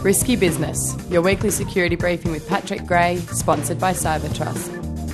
Risky Business, your weekly security briefing with Patrick Gray, sponsored by CyberTrust.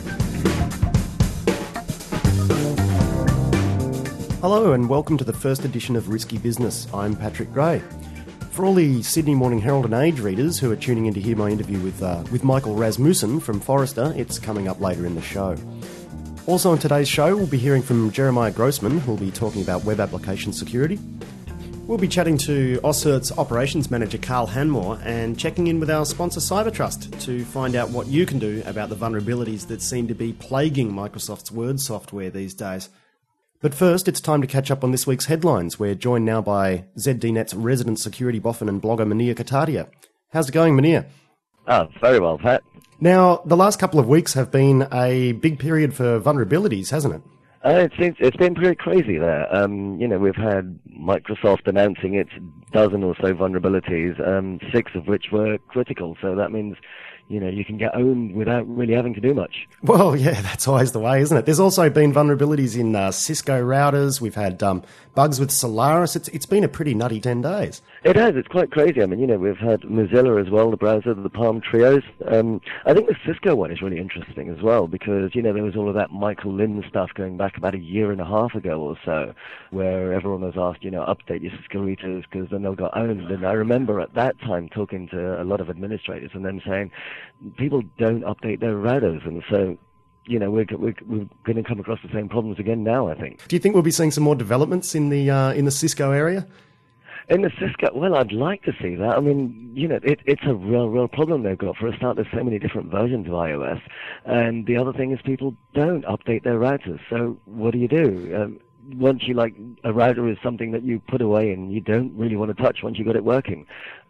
Hello and welcome to the first edition of Risky Business. I'm Patrick Gray. For all the Sydney Morning Herald and Age readers who are tuning in to hear my interview with Michael Rasmussen from Forrester, it's coming up later in the show. Also on today's show, we'll be hearing from Jeremiah Grossman, who'll be talking about web application security. We'll be chatting to AusCert's operations manager, Carl Hanmore, and checking in with our sponsor, CyberTrust, to find out what you can do about the vulnerabilities that seem to be plaguing Microsoft's Word software these days. But first, it's time to catch up on this week's headlines. We're joined now by ZDNet's resident security boffin and blogger, Munir Katadia. How's it going, Munir? Very well, Pat. Now, the last couple of weeks have been a big period for vulnerabilities, hasn't it? It's been pretty crazy there. We've had Microsoft announcing its dozen or so vulnerabilities, 6 of which were critical. So that means, you can get owned without really having to do much. Well, yeah, that's always the way, isn't it? There's also been vulnerabilities in Cisco routers. We've had bugs with Solaris. It's been a pretty nutty 10 days. It has. It's quite crazy. I mean, we've had Mozilla as well, the browser, the Palm Trios. I think the Cisco one is really interesting as well because, there was all of that Michael Lynn stuff going back about a year and a half ago or so where everyone was asked, update your Cisco routers because then they'll got owned. And I remember at that time talking to a lot of administrators and them saying people don't update their routers. And so, we're going to come across the same problems again now, I think. Do you think we'll be seeing some more developments in the Cisco area? In the Cisco, well, I'd like to see that. I mean, it's a real problem they've got. For a start, there's so many different versions of iOS. And the other thing is people don't update their routers. So what do? Once a router is something that you put away and you don't really want to touch once you got it working.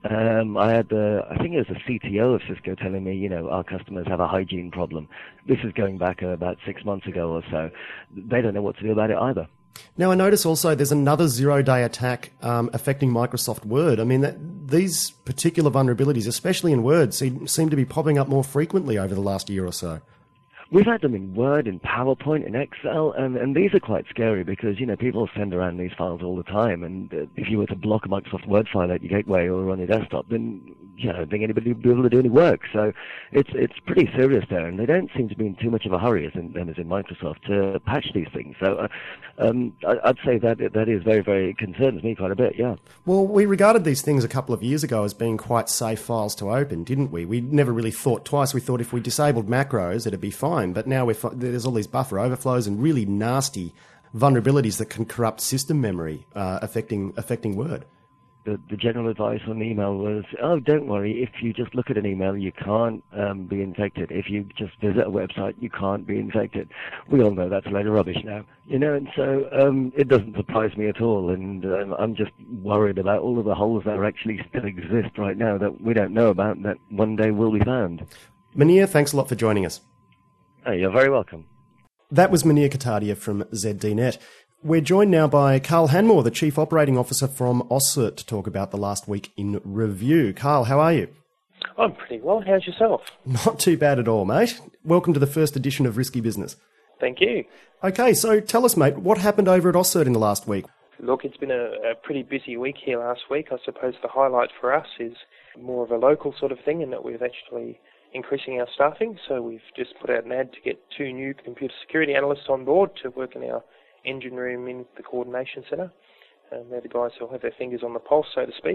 I think it was a CTO of Cisco telling me, our customers have a hygiene problem. This is going back about 6 months ago or so. They don't know what to do about it either. Now, I notice also there's another zero-day attack affecting Microsoft Word. I mean, these particular vulnerabilities, especially in Word, seem to be popping up more frequently over the last year or so. We've had them in Word, in PowerPoint, in Excel, and these are quite scary because, people send around these files all the time, and if you were to block a Microsoft Word file at your gateway or on your desktop, then, I don't think anybody would be able to do any work. So it's pretty serious there, and they don't seem to be in too much of a hurry, as in Microsoft, to patch these things. So I'd say that is very, very concerns me quite a bit, yeah. Well, we regarded these things a couple of years ago as being quite safe files to open, didn't we? We never really thought twice. We thought if we disabled macros, it'd be fine. But now there's all these buffer overflows and really nasty vulnerabilities that can corrupt system memory, affecting Word. The general advice on email was, don't worry, if you just look at an email, you can't be infected. If you just visit a website, you can't be infected. We all know that's a load of rubbish now, and so it doesn't surprise me at all, and I'm just worried about all of the holes that actually still exist right now that we don't know about and that one day will be found. Munir, thanks a lot for joining us. Oh, you're very welcome. That was Munir Katadia from ZDNet. We're joined now by Carl Hanmore, the Chief Operating Officer from AusCert, to talk about the last week in review. Carl, how are you? I'm pretty well. How's yourself? Not too bad at all, mate. Welcome to the first edition of Risky Business. Thank you. Okay, so tell us, mate, what happened over at AusCert in the last week? Look, it's been a pretty busy week here last week. I suppose the highlight for us is more of a local sort of thing in that we've actually increasing our staffing. So we've just put out an ad to get 2 new computer security analysts on board to work in our engine room in the coordination centre. They're the guys who will have their fingers on the pulse, so to speak.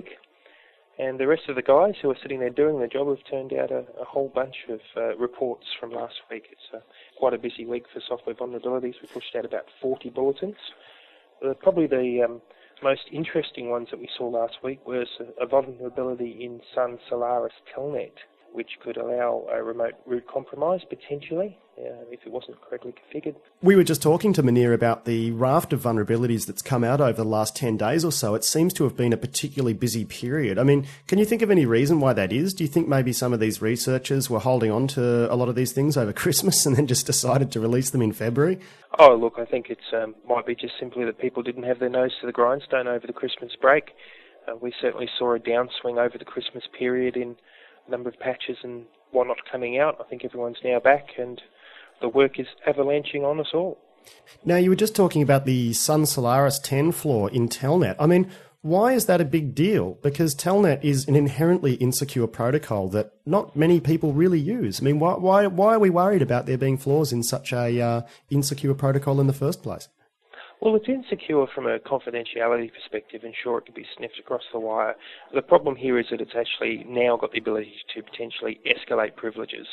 And the rest of the guys who are sitting there doing the job have turned out a whole bunch of reports from last week. It's quite a busy week for software vulnerabilities. We pushed out about 40 bulletins. Probably the most interesting ones that we saw last week was a vulnerability in Sun Solaris Telnet, which could allow a remote root compromise, potentially, if it wasn't correctly configured. We were just talking to Munir about the raft of vulnerabilities that's come out over the last 10 days or so. It seems to have been a particularly busy period. I mean, can you think of any reason why that is? Do you think maybe some of these researchers were holding on to a lot of these things over Christmas and then just decided to release them in February? Oh, look, I think it might be just simply that people didn't have their nose to the grindstone over the Christmas break. We certainly saw a downswing over the Christmas period in number of patches and whatnot coming out. I think everyone's now back and the work is avalanching on us all. Now, you were just talking about the Sun Solaris 10 flaw in Telnet. I mean, Why is that a big deal? Because Telnet is an inherently insecure protocol that not many people really use. I mean, why are we worried about there being flaws in such a insecure protocol in the first place? Well, it's insecure from a confidentiality perspective, and sure, it could be sniffed across the wire. The problem here is that it's actually now got the ability to potentially escalate privileges.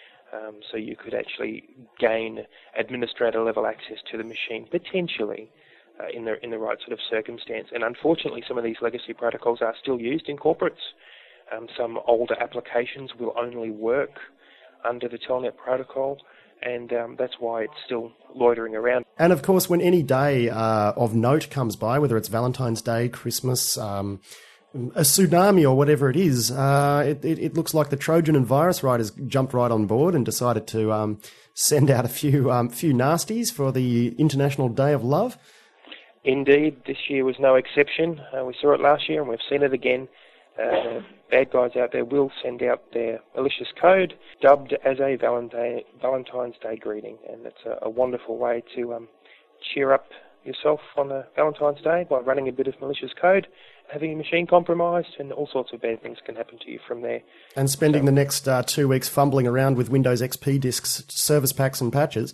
So you could actually gain administrator-level access to the machine, potentially, in the right sort of circumstance. And unfortunately, some of these legacy protocols are still used in corporates. Some older applications will only work under the Telnet protocol, and that's why it's still loitering around. And of course, when any day of note comes by, whether it's Valentine's Day, Christmas, a tsunami or whatever it is, it looks like the Trojan and virus writers jumped right on board and decided to send out a few nasties for the International Day of Love. Indeed, this year was no exception. We saw it last year and we've seen it again. Bad guys out there will send out their malicious code dubbed as a Valentine's Day greeting, and it's a wonderful way to cheer up yourself on Valentine's Day by running a bit of malicious code, having your machine compromised, and all sorts of bad things can happen to you from there. And spending the next 2 weeks fumbling around with Windows XP disks, service packs and patches.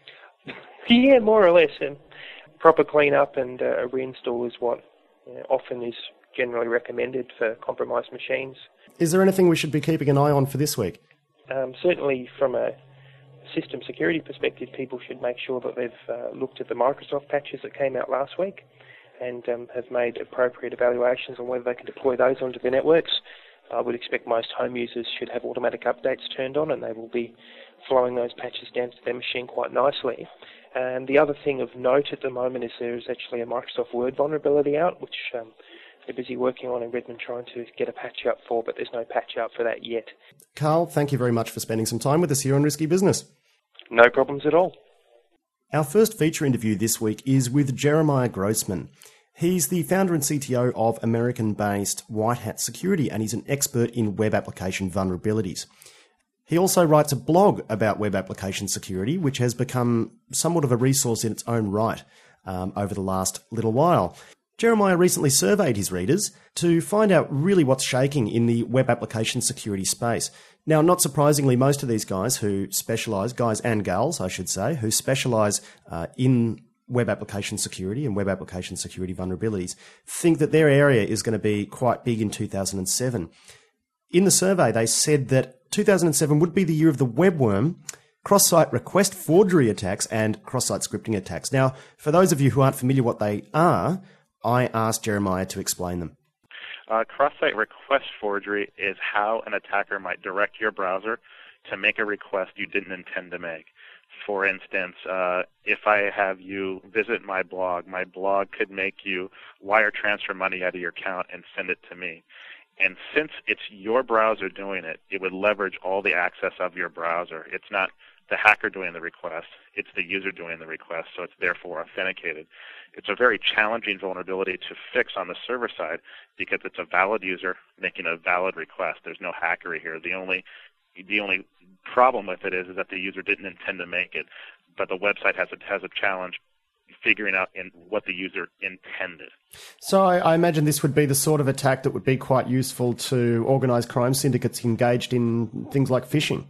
Yeah, more or less. And proper clean-up and a reinstall is what often is generally recommended for compromised machines. Is there anything we should be keeping an eye on for this week? Certainly from a system security perspective, people should make sure that they've looked at the Microsoft patches that came out last week and have made appropriate evaluations on whether they can deploy those onto their networks. I would expect most home users should have automatic updates turned on, and they will be flowing those patches down to their machine quite nicely. And the other thing of note at the moment is there is actually a Microsoft Word vulnerability out, which they're busy working on in Redmond trying to get a patch out for, but there's no patch out for that yet. Carl, thank you very much for spending some time with us here on Risky Business. No problems at all. Our first feature interview this week is with Jeremiah Grossman. He's the founder and CTO of American-based White Hat Security, and he's an expert in web application vulnerabilities. He also writes a blog about web application security, which has become somewhat of a resource in its own right over the last little while. Jeremiah recently surveyed his readers to find out really what's shaking in the web application security space. Now, not surprisingly, most of these guys who specialise, guys and gals, I should say, who specialise in web application security and web application security vulnerabilities, think that their area is going to be quite big in 2007. In the survey, they said that 2007 would be the year of the webworm, cross-site request forgery attacks, and cross-site scripting attacks. Now, for those of you who aren't familiar what they are, I asked Jeremiah to explain them. Cross-site request forgery is how an attacker might direct your browser to make a request you didn't intend to make. For instance, if I have you visit my blog could make you wire transfer money out of your account and send it to me. And since it's your browser doing it, it would leverage all the access of your browser. It's not the hacker doing the request, it's the user doing the request, so it's therefore authenticated. It's a very challenging vulnerability to fix on the server side because it's a valid user making a valid request. There's no hackery here. The only problem with it is that the user didn't intend to make it, but the website has a challenge figuring out what the user intended. So I imagine this would be the sort of attack that would be quite useful to organised crime syndicates engaged in things like phishing.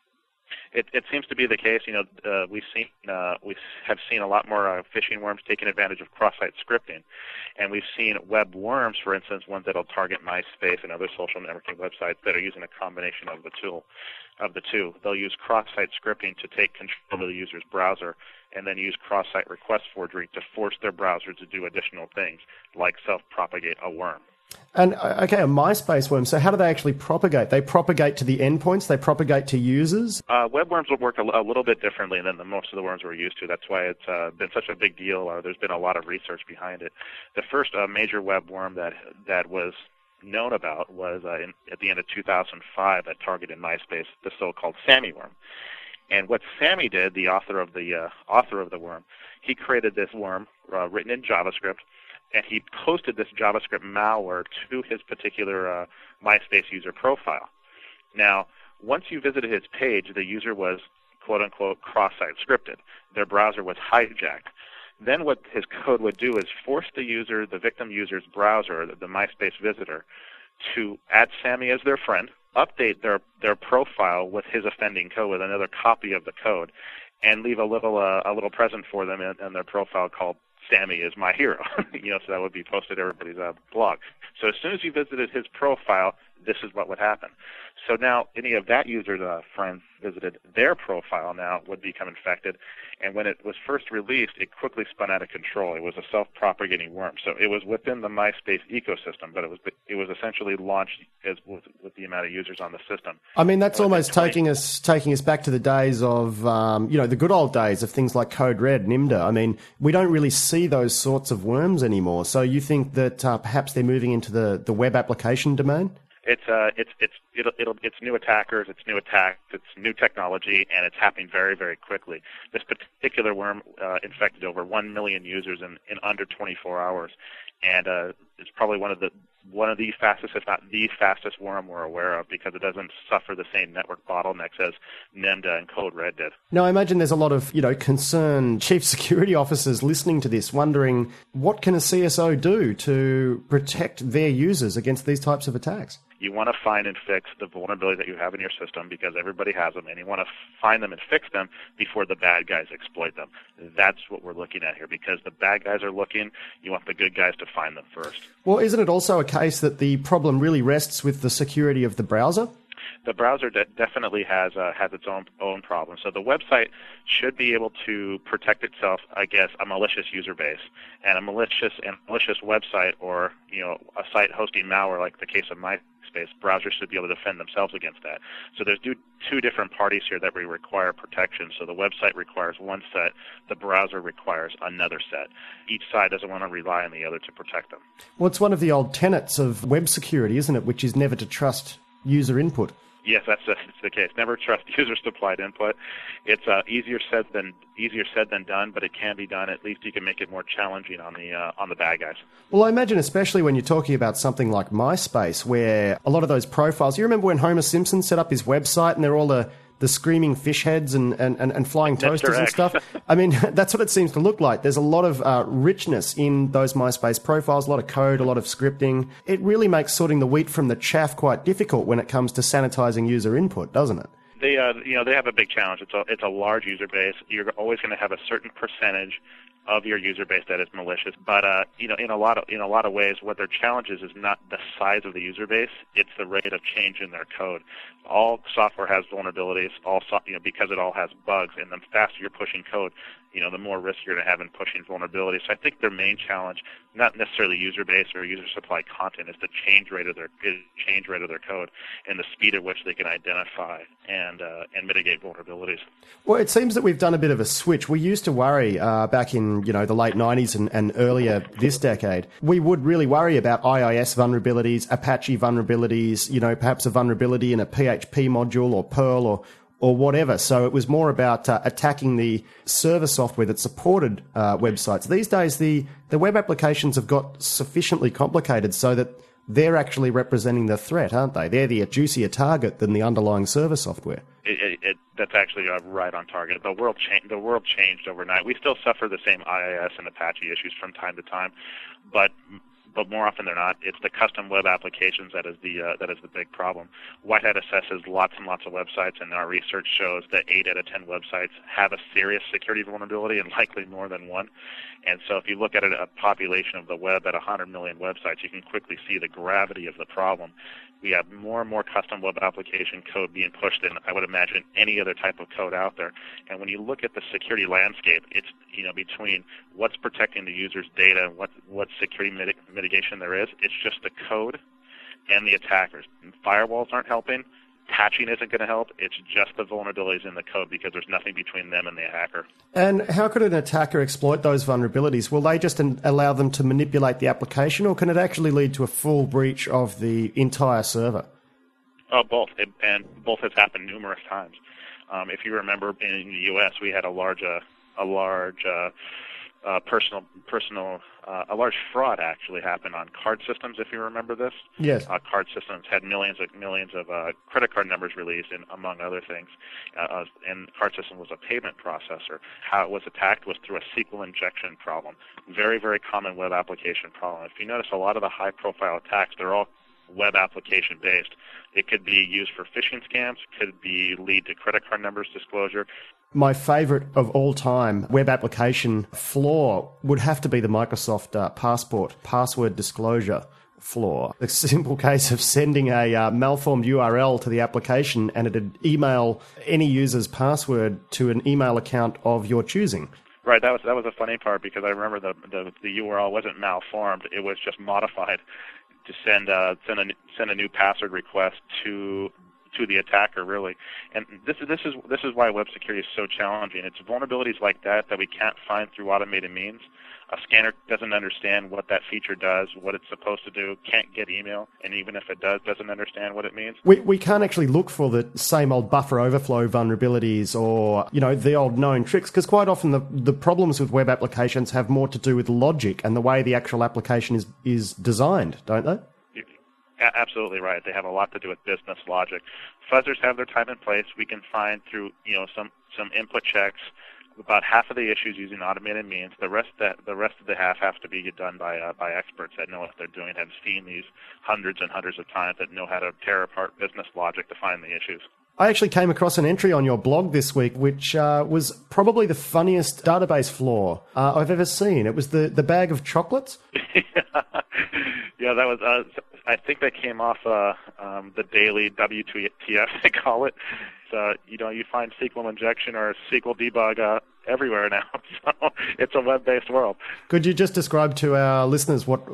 It seems to be the case. We have seen a lot more phishing worms taking advantage of cross-site scripting, and we've seen web worms, for instance, ones that'll target MySpace and other social networking websites that are using a combination of the two. They'll use cross-site scripting to take control of the user's browser, and then use cross-site request forgery to force their browser to do additional things, like self-propagate a worm. And, okay, a MySpace worm, so how do they actually propagate? They propagate to the endpoints? They propagate to users? Web worms will work a little bit differently than most of the worms we're used to. That's why it's been such a big deal. There's been a lot of research behind it. The first major web worm that was known about was at the end of 2005 that targeted MySpace, the so-called Sammy worm. And what Sammy did, the author of the worm, he created this worm written in JavaScript, and he posted this JavaScript malware to his particular MySpace user profile. Now, once you visited his page, the user was, quote-unquote, cross-site scripted. Their browser was hijacked. Then what his code would do is force the victim user's browser, the MySpace visitor, to add Sammy as their friend, update their profile with his offending code with another copy of the code, and leave a little present for them in their profile called "Sammy is my hero." So that would be posted to everybody's blog. So as soon as you visited his profile, this is what would happen. So now any of that user's friends visited their profile now would become infected. And when it was first released, it quickly spun out of control. It was a self-propagating worm. So it was within the MySpace ecosystem, but it was essentially launched with the amount of users on the system. I mean, that's almost taking us back to the days of, the good old days of things like Code Red and IMDA. I mean, we don't really see those sorts of worms anymore. So you think that perhaps they're moving into the web application domain? It's new attackers, it's new attacks, it's new technology, and it's happening very, very quickly. This particular worm infected over 1 million users in under 24 hours, and it's probably one of the fastest, if not the fastest worm we're aware of, because it doesn't suffer the same network bottlenecks as NIMDA and Code Red did. Now, I imagine there's a lot of concerned chief security officers listening to this, wondering what can a CSO do to protect their users against these types of attacks? You want to find and fix the vulnerabilities that you have in your system, because everybody has them, and you want to find them and fix them before the bad guys exploit them. That's what we're looking at here, because the bad guys are looking. You want the good guys to find them first. Well, isn't it also a case that the problem really rests with the security of the browser? The browser definitely has its own problems. So the website should be able to protect itself against a malicious user base, and a malicious website, or a site hosting malware, like the case of MySpace. Browsers should be able to defend themselves against that. So there's two different parties here that we require protection. So the website requires one set, the browser requires another set. Each side doesn't want to rely on the other to protect them. Well, it's one of the old tenets of web security, isn't it, which is never to trust user input. Yes, that's the case. Never trust user-supplied input. It's easier said than done, but it can be done. At least you can make it more challenging on the bad guys. Well, I imagine especially when you're talking about something like MySpace, where a lot of those profiles. You remember when Homer Simpson set up his website, and they're all the screaming fish heads and flying toasters and stuff? I mean, that's what it seems to look like. There's a lot of richness in those MySpace profiles, a lot of code, a lot of scripting. It really makes sorting the wheat from the chaff quite difficult when it comes to sanitizing user input, doesn't it? They have a big challenge. It's a large user base. You're always going to have a certain percentage of your user base that is malicious, but in a lot of ways, what their challenge is not the size of the user base; it's the rate of change in their code. All software has vulnerabilities, because it all has bugs, and the faster you're pushing code, the more risk you're going to have in pushing vulnerabilities. So I think their main challenge, not necessarily user base or user supply content, is the change rate of their code and the speed at which they can identify and mitigate vulnerabilities. Well, it seems that we've done a bit of a switch. We used to worry back in the late 90s and earlier this decade. We would really worry about IIS vulnerabilities, Apache vulnerabilities, perhaps a vulnerability in a PHP module or Perl or whatever. So it was more about attacking the server software that supported websites. These days, the web applications have got sufficiently complicated so that they're actually representing the threat, aren't they? They're the juicier target than the underlying server software. That's actually right on target. The world changed overnight. We still suffer the same IIS and Apache issues from time to time, but more often than not, it's the custom web applications that is the big problem. White Hat assesses lots and lots of websites, and our research shows that 8 out of 10 websites have a serious security vulnerability, and likely more than one. And so if you look at a population of the web at 100 million websites, you can quickly see the gravity of the problem. We have more and more custom web application code being pushed than I would imagine any other type of code out there. And when you look at the security landscape, it's between what's protecting the user's data and what security mitigation there is. It's just the code and the attackers. And firewalls aren't helping. Patching isn't going to help. It's just the vulnerabilities in the code, because there's nothing between them and the hacker. And how could an attacker exploit those vulnerabilities? Will they just allow them to manipulate the application, or can it actually lead to a full breach of the entire server? Both. And both has happened numerous times. If you remember, in the U.S., we had a large personal a large fraud actually happened on card systems, if you remember this. Yes. Card systems had millions of credit card numbers released, and among other things. And the card system was a payment processor. How it was attacked was through a SQL injection problem. Very, very common web application problem. If you notice, a lot of the high-profile attacks, they're all web application based. It could be used for phishing scams, could lead to credit card numbers disclosure. My favorite of all time web application flaw would have to be the Microsoft Passport password disclosure flaw. The simple case of sending a malformed URL to the application and it'd email any user's password to an email account of your choosing. Right, that was a funny part, because I remember the URL wasn't malformed; it was just modified to send a new password request to the attacker, really. And this is why web security is so challenging. It's vulnerabilities like that we can't find through automated means. A scanner doesn't understand what that feature does, what it's supposed to do, can't get email, and even if it does, doesn't understand what it means. We can't actually look for the same old buffer overflow vulnerabilities or, the old known tricks, because quite often the problems with web applications have more to do with logic and the way the actual application is designed, don't they? Absolutely right. They have a lot to do with business logic. Fuzzers have their time and place. We can find through some input checks about half of the issues using automated means. The rest of the half have to be done by experts that know what they're doing, have seen these hundreds and hundreds of times, that know how to tear apart business logic to find the issues. I actually came across an entry on your blog this week, which was probably the funniest database flaw I've ever seen. It was the bag of chocolates. Yeah, that was. I think that came off the daily WTF, they call it. So, you find SQL injection or SQL debug everywhere now. So it's a web-based world. Could you just describe to our listeners what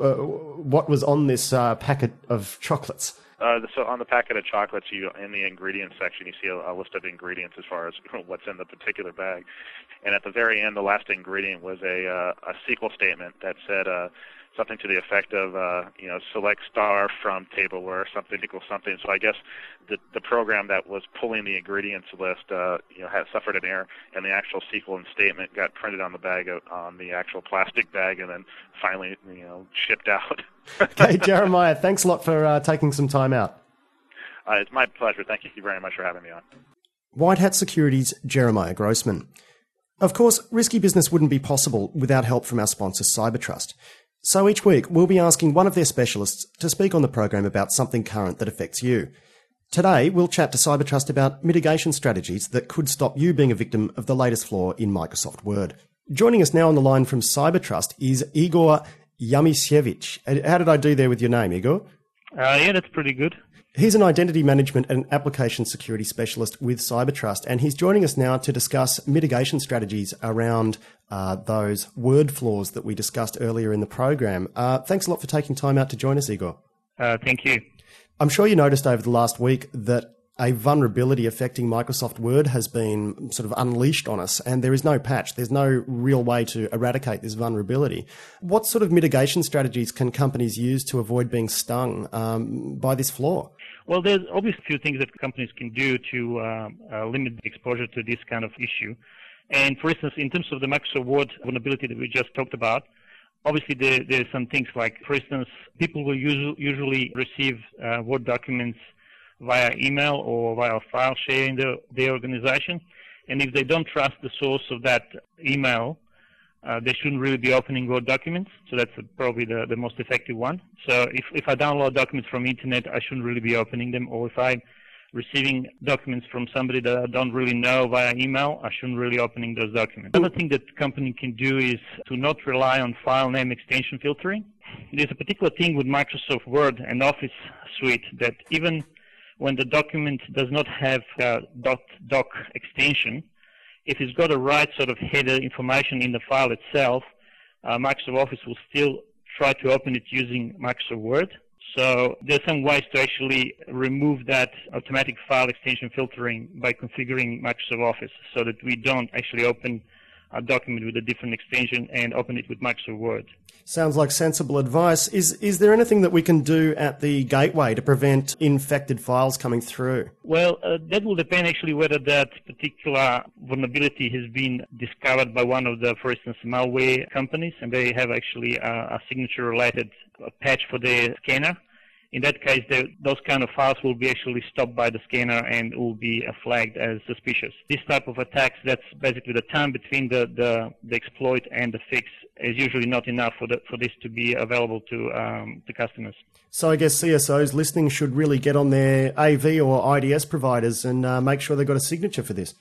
was on this packet of chocolates? So on the packet of chocolates, in the ingredients section, you see a list of ingredients as far as what's in the particular bag. And at the very end, the last ingredient was a SQL statement that said something to the effect of, select star from tableware, something equals something. So I guess the program that was pulling the ingredients list, had suffered an error, and the actual SQL statement got printed on the bag, on the actual plastic bag, and then finally, shipped out. Okay, Jeremiah, thanks a lot for taking some time out. It's my pleasure. Thank you very much for having me on. White Hat Security's Jeremiah Grossman. Of course, risky business wouldn't be possible without help from our sponsor, CyberTrust. So each week, we'll be asking one of their specialists to speak on the program about something current that affects you. Today, we'll chat to CyberTrust about mitigation strategies that could stop you being a victim of the latest flaw in Microsoft Word. Joining us now on the line from CyberTrust is Igor Yamisievich. How did I do there with your name, Igor? Yeah, that's pretty good. He's an identity management and application security specialist with CyberTrust, and he's joining us now to discuss mitigation strategies around those word flaws that we discussed earlier in the program. Thanks a lot for taking time out to join us, Igor. Thank you. I'm sure you noticed over the last week that a vulnerability affecting Microsoft Word has been sort of unleashed on us, and there is no patch. There's no real way to eradicate this vulnerability. What sort of mitigation strategies can companies use to avoid being stung by this flaw? Well, there's obviously a few things that companies can do to limit the exposure to this kind of issue. And for instance, in terms of the Microsoft Word vulnerability that we just talked about, obviously there's some things like, for instance, people will usually receive Word documents via email or via file share in their organization. And if they don't trust the source of that email, they shouldn't really be opening Word documents. So that's probably the most effective one. So if I download documents from internet, I shouldn't really be opening them. Or if I'm receiving documents from somebody that I don't really know via email, I shouldn't really opening those documents. Another thing that the company can do is to not rely on file name extension filtering. There's a particular thing with Microsoft Word and Office Suite that even when the document does not have a .doc extension, if it's got the right sort of header information in the file itself, Microsoft Office will still try to open it using Microsoft Word. So there's some ways to actually remove that automatic file extension filtering by configuring Microsoft Office so that we don't actually open document with a different extension and open it with Microsoft Word. Sounds like sensible advice. Is there anything that we can do at the gateway to prevent infected files coming through? Well, that will depend actually whether that particular vulnerability has been discovered by one of the, for instance, malware companies, and they have actually a signature-related patch for their scanner. In that case, those kind of files will be actually stopped by the scanner and will be flagged as suspicious. This type of attacks, that's basically the time between the exploit and the fix, is usually not enough for this to be available to customers. So I guess CSOs listening should really get on their AV or IDS providers and make sure they've got a signature for this.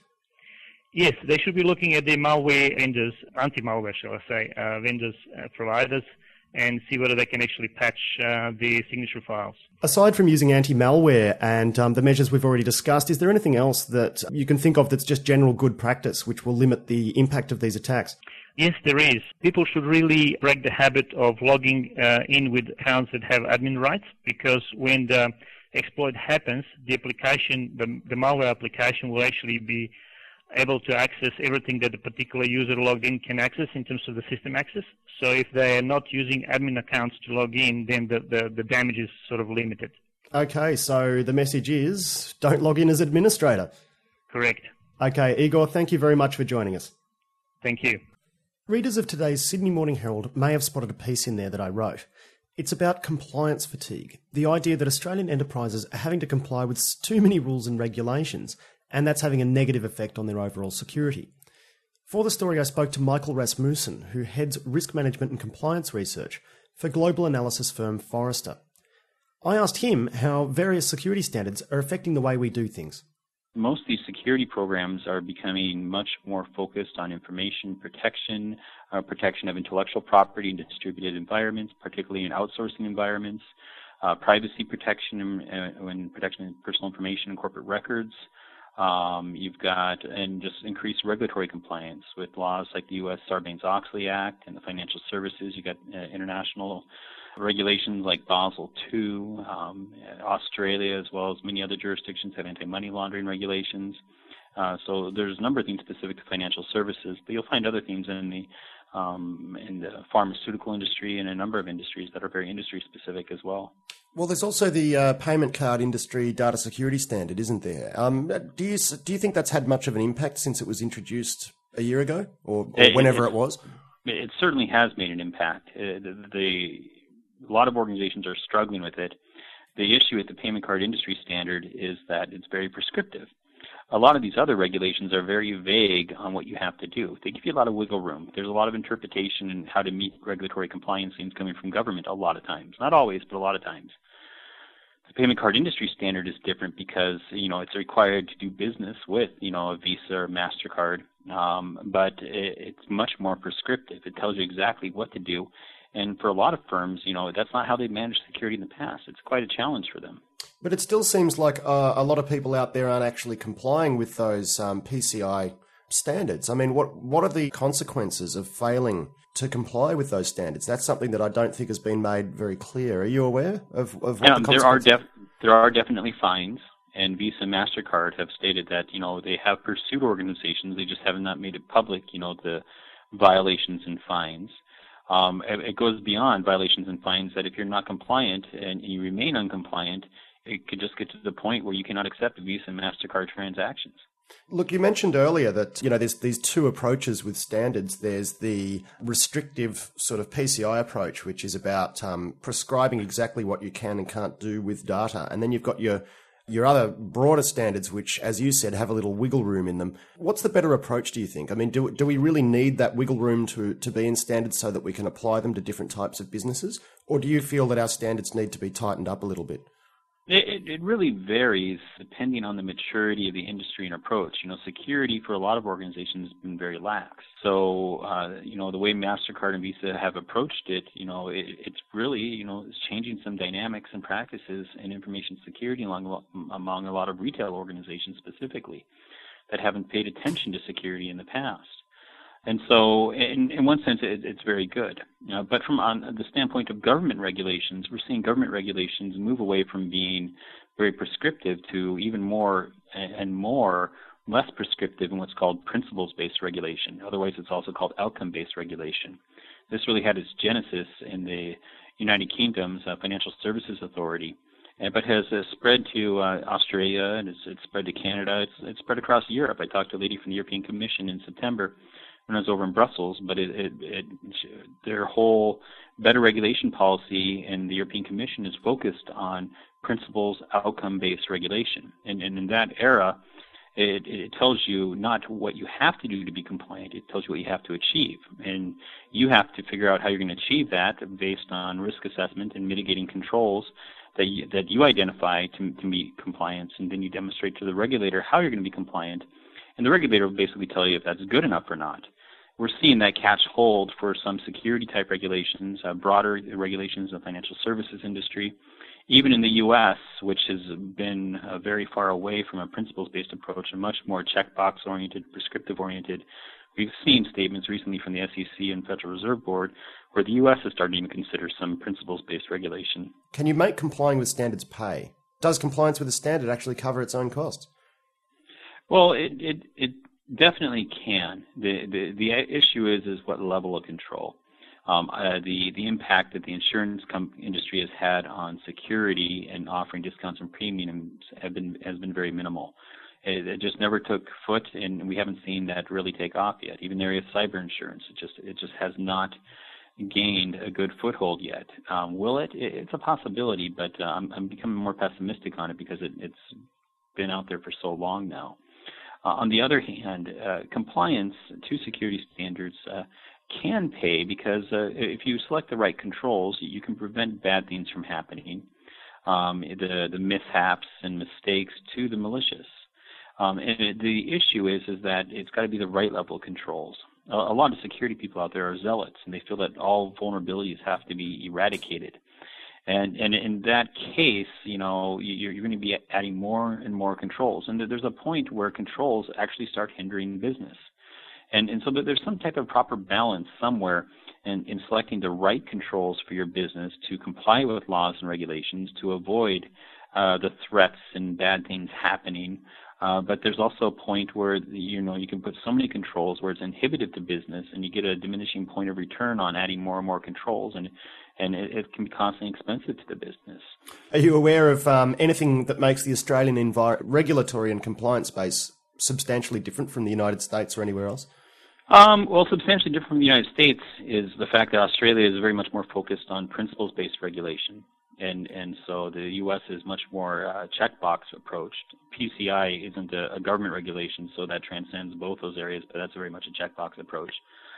Yes, they should be looking at the malware vendors, anti-malware, shall I say, vendors, providers, and see whether they can actually patch the signature files. Aside from using anti-malware and the measures we've already discussed, is there anything else that you can think of that's just general good practice which will limit the impact of these attacks? Yes, there is. People should really break the habit of logging in with accounts that have admin rights, because when the exploit happens, the application, the malware application will actually be able to access everything that the particular user logged in can access in terms of the system access. So if they are not using admin accounts to log in, then the damage is sort of limited. Okay, so the message is don't log in as administrator. Correct. Okay, Igor, thank you very much for joining us. Thank you. Readers of today's Sydney Morning Herald may have spotted a piece in there that I wrote. It's about compliance fatigue, the idea that Australian enterprises are having to comply with too many rules and regulations, and that's having a negative effect on their overall security. For the story, I spoke to Michael Rasmussen, who heads risk management and compliance research for global analysis firm Forrester. I asked him how various security standards are affecting the way we do things. Most of these security programs are becoming much more focused on information protection, protection of intellectual property in distributed environments, particularly in outsourcing environments, privacy protection and protection of personal information and corporate records. You've got, and just increased regulatory compliance with laws like the U.S. Sarbanes-Oxley Act and the financial services. You've got international regulations like Basel II. Australia, as well as many other jurisdictions, have anti-money laundering regulations. So there's a number of things specific to financial services, but you'll find other things in the pharmaceutical industry and a number of industries that are very industry specific as well. Well, there's also the payment card industry data security standard, isn't there? Do you think that's had much of an impact since it was introduced a year ago, or whenever it was? It certainly has made an impact. A lot of organizations are struggling with it. The issue with the payment card industry standard is that it's very prescriptive. A lot of these other regulations are very vague on what you have to do. They give you a lot of wiggle room. There's a lot of interpretation in how to meet regulatory compliance needs coming from government a lot of times. Not always, but a lot of times. The payment card industry standard is different because, it's required to do business with, a Visa or MasterCard, but it's much more prescriptive. It tells you exactly what to do. And for a lot of firms, that's not how they've managed security in the past. It's quite a challenge for them. But it still seems like a lot of people out there aren't actually complying with those PCI standards. I mean, what are the consequences of failing to comply with those standards? That's something that I don't think has been made very clear. Are you aware of what the consequences? There are definitely fines, and Visa and MasterCard have stated that, they have pursued organizations. They just have not made it public, the violations and fines. It goes beyond violations and fines, that if you're not compliant and you remain uncompliant, it could just get to the point where you cannot accept Visa and MasterCard transactions. Look, you mentioned earlier that, there's these two approaches with standards. There's the restrictive sort of PCI approach, which is about prescribing exactly what you can and can't do with data. And then you've got your other broader standards, which, as you said, have a little wiggle room in them. What's the better approach, do you think? I mean, do we really need that wiggle room to be in standards so that we can apply them to different types of businesses? Or do you feel that our standards need to be tightened up a little bit? It really varies depending on the maturity of the industry and approach. Security for a lot of organizations has been very lax. So, the way MasterCard and Visa have approached it, it's really, it's changing some dynamics and practices in information security among a lot of retail organizations specifically that haven't paid attention to security in the past. And so, in one sense, it's very good. But from on the standpoint of government regulations, we're seeing government regulations move away from being very prescriptive to even more and more less prescriptive in what's called principles-based regulation. Otherwise, it's also called outcome-based regulation. This really had its genesis in the United Kingdom's Financial Services Authority, but has spread to Australia, and it's spread to Canada. It's spread across Europe. I talked to a lady from the European Commission in September when I was over in Brussels, but their whole better regulation policy in the European Commission is focused on principles, outcome-based regulation. And in that era, it tells you not what you have to do to be compliant, it tells you what you have to achieve. And you have to figure out how you're going to achieve that based on risk assessment and mitigating controls that you identify to meet compliance, and then you demonstrate to the regulator how you're going to be compliant. And the regulator will basically tell you if that's good enough or not. We're seeing that catch hold for some security-type regulations, broader regulations in the financial services industry. Even in the U.S., which has been very far away from a principles-based approach and much more checkbox-oriented, prescriptive-oriented, we've seen statements recently from the SEC and Federal Reserve Board where the U.S. is starting to consider some principles-based regulation. Can you make complying with standards pay? Does compliance with a standard actually cover its own costs? Well, it definitely can. The issue is what level of control. The impact that the insurance industry has had on security and offering discounts and premiums has been very minimal. It just never took foot, and we haven't seen that really take off yet. Even the area of cyber insurance, it just has not gained a good foothold yet. Will it? It's a possibility, but I'm becoming more pessimistic on it because it's been out there for so long now. On the other hand, compliance to security standards can pay because if you select the right controls, you can prevent bad things from happening, the mishaps and mistakes to the malicious. And the issue is that it's got to be the right level of controls. A lot of security people out there are zealots, and they feel that all vulnerabilities have to be eradicated. And in that case, you're going to be adding more and more controls. And there's a point where controls actually start hindering business. And so there's some type of proper balance somewhere in selecting the right controls for your business to comply with laws and regulations, to avoid the threats and bad things happening. But there's also a point where, you can put so many controls where it's inhibitive to business, and you get a diminishing point of return on adding more and more controls, and it can be constantly expensive to the business. Are you aware of anything that makes the Australian regulatory and compliance space substantially different from the United States or anywhere else? Well, substantially different from the United States is the fact that Australia is very much more focused on principles-based regulation. And so the U.S. is much more checkbox approached. PCI isn't a government regulation, so that transcends both those areas, but that's very much a checkbox approach.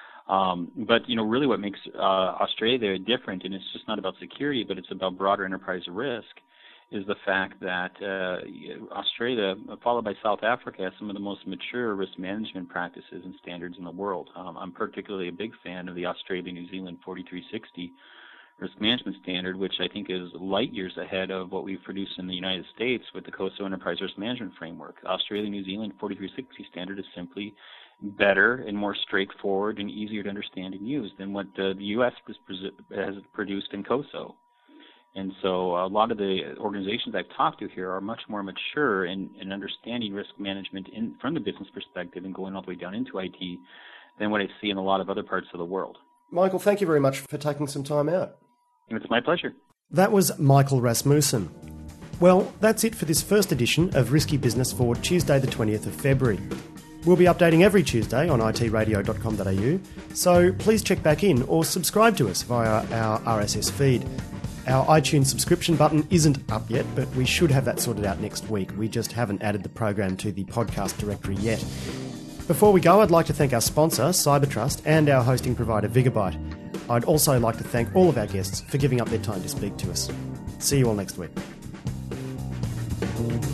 But, really what makes Australia different, and it's just not about security, but it's about broader enterprise risk, is the fact that Australia, followed by South Africa, has some of the most mature risk management practices and standards in the world. I'm particularly a big fan of the Australia-New Zealand 4360 risk management standard, which I think is light years ahead of what we've produced in the United States with the COSO Enterprise Risk Management Framework. The Australia-New Zealand 4360 standard is simply better and more straightforward and easier to understand and use than what the U.S. has produced in COSO. And so a lot of the organizations I've talked to here are much more mature in understanding risk management from the business perspective and going all the way down into IT than what I see in a lot of other parts of the world. Michael, thank you very much for taking some time out. It's my pleasure. That was Michael Rasmussen. Well, that's it for this first edition of Risky Business for Tuesday the 20th of February. We'll be updating every Tuesday on itradio.com.au, so please check back in or subscribe to us via our RSS feed. Our iTunes subscription button isn't up yet, but we should have that sorted out next week. We just haven't added the program to the podcast directory yet. Before we go, I'd like to thank our sponsor, Cybertrust, and our hosting provider, Vigabyte. I'd also like to thank all of our guests for giving up their time to speak to us. See you all next week.